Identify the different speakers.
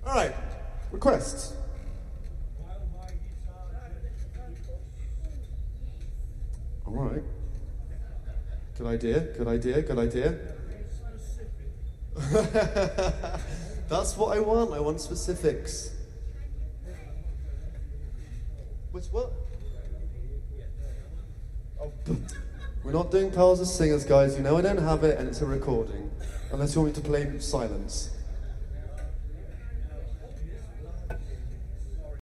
Speaker 1: All right, requests. All right. Good idea, good idea, good idea. That's what I want specifics. Which what? Oh, we're not doing Pals as Singers, guys. You know I don't have it and it's a recording. Unless you want me to play Silence.